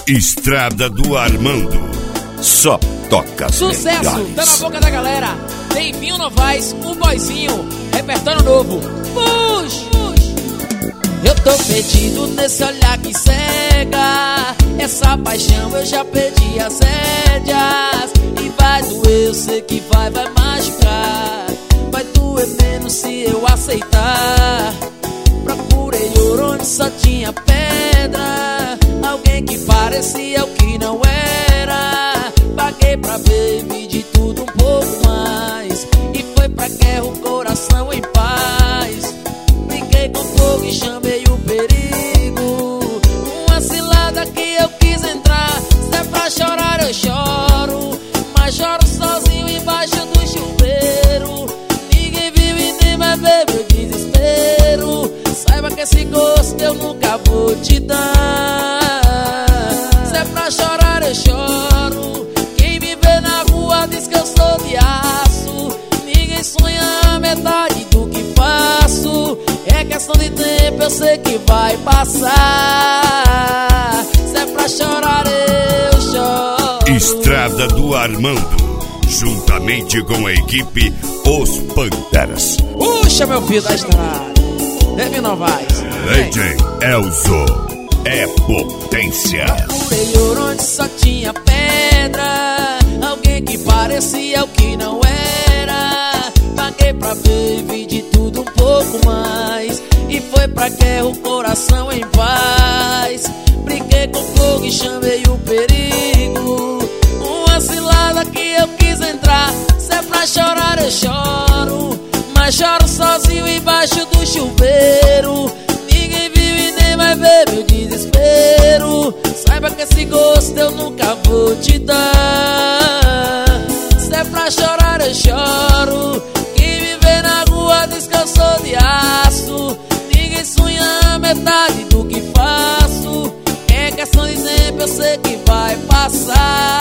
Estrada do Armando. Só toca sucesso, melhores. tá na boca da galera. Tem Vinho Novaes, o boizinho, repertório novo. Puxa! Eu tô perdido nesse olhar que cega. Essa paixão eu já perdi as rédeas. E vai doer, eu sei que vai machucar. Vai doer menos se eu aceitar. Procurei ouro onde só tinha pedra. Alguém que parecia o que não era. Paguei pra ver, me de tudo um pouco mais. E foi pra guerra o coração em paz. Brinquei com fogo e chamei o perigo. Uma cilada que eu quis entrar. Se é pra chorar eu choro, mas choro sozinho embaixo do chuveiro. Ninguém viu e nem vai ver meu desespero. Saiba que esse gosto eu nunca vou te dar. Se é pra chorar eu choro. Quem me vê na rua diz que eu sou de aço. Ninguém sonha a metade do que faço. É questão de tempo, eu sei que vai passar. Se é pra chorar eu choro. Estrada do Armando, juntamente com a equipe Os Panteras. Puxa, meu filho da estrada, Vinho Novaes. DJ Elzo é potência. Procurei ouro onde só tinha pedra. Alguém que parecia o que não era. Paguei pra ver e vi de tudo um pouco mais. E foi pra guerra o coração em paz. Brinquei com fogo e chamei o perigo. Uma cilada que eu quis entrar. Se é pra chorar eu choro, mas choro sozinho embaixo do chuveiro. Ninguém viu e nem vai ver meu desespero. Saiba que esse gosto eu nunca vou te dar. Se é pra chorar eu choro. Quem me vê na rua diz que eu sou de aço. Ninguém sonha a metade do que faço. É questão de tempo, eu sei que vai passar.